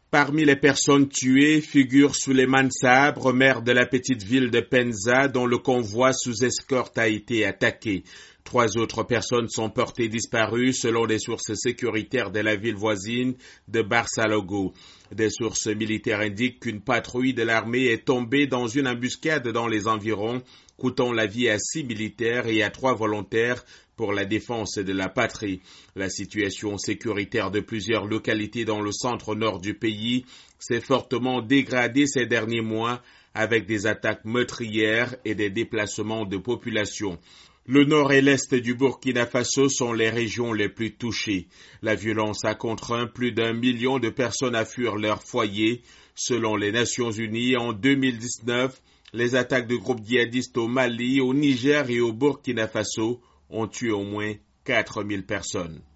Parmi les personnes tuées figure Souleymane Sabre, maire de la petite ville de Penza, dont le convoi sous escorte a été attaqué. 3 autres personnes sont portées disparues selon des sources sécuritaires de la ville voisine de Barsalogo. Des sources militaires indiquent qu'une patrouille de l'armée est tombée dans une embuscade dans les environs, coûtant la vie à 6 militaires et à 3 volontaires pour la défense de la patrie. La situation sécuritaire de plusieurs localités dans le centre-nord du pays s'est fortement dégradée ces derniers mois avec des attaques meurtrières et des déplacements de population. Le nord et l'est du Burkina Faso sont les régions les plus touchées. La violence a contraint plus d'1 million de personnes à fuir leur foyer. Selon les Nations Unies, en 2019, les attaques de groupes djihadistes au Mali, au Niger et au Burkina Faso ont tué au moins 4000 personnes.